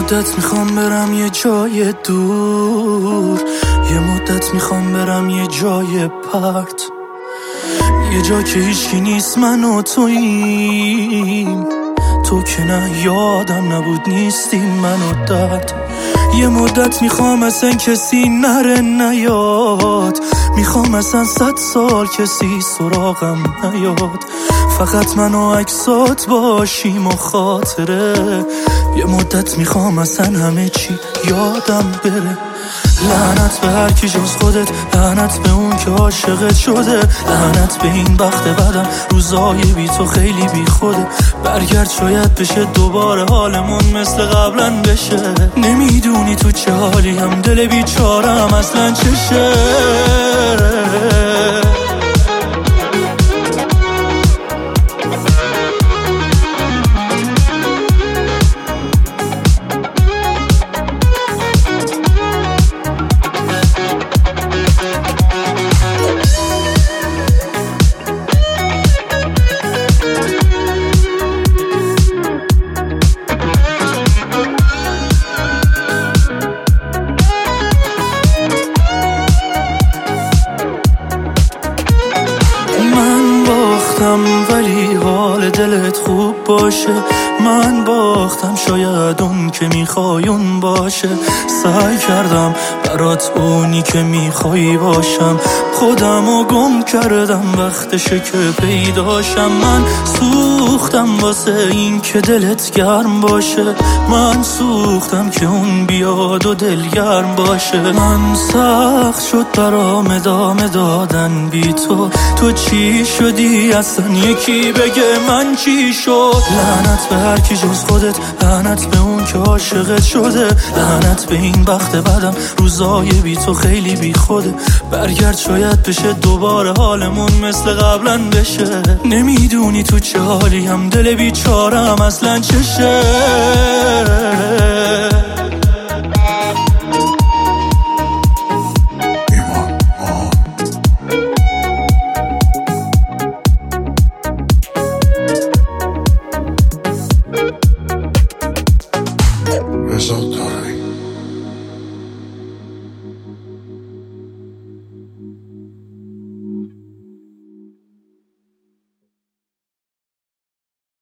مدت میخوام برم یه جای دور، یه مدت میخوام برم یه جای پرت، یه جا که هیچکی نیست من و توییم، تو که نه یادم نبود نیستی من و درد. یه مدت میخوام اصلا کسی نره نیاد، میخوام اصلا 100 سال کسی سراغم نیاد، فقط من و عکسات باشیم و خاطره. یه مدت میخوام اصلا همه چی یادم بره. لعنت به هر کی جز خودت، لعنت به اون که عاشقت شده، لعنت به این بخت بدم روزای بی تو خیلی بی خوده. برگرد شاید بشه دوباره حالمون مثل قبلا بشه. نمیدونی تو چه حالی هم، دل بیچارم اصلا چشه. ولی حال دلت خوب باشه. من باختم شاید اون که میخوای اون باشه. سعی کردم برات اونی که میخوای باشم، خودمو گم کردم وقتشه که پیداشم. من سوختم واسه این که دلت گرم باشه، من سوختم که اون بیاد و دل گرم باشه. من سخت شد برام ادامه دادن بی تو. تو چی شدی اصلا یکی بگه من چی شد. لعنت به هر کی جز خودت، لعنت به اون که عاشقت شده، لعنت به این بخت بدم روزای بی تو خیلی بی خوده. برگرد شاید بشه دوباره حالمون مثل قبلا بشه. نمیدونی تو چه حالی هم، دل بیچارم اصلا چشه. Result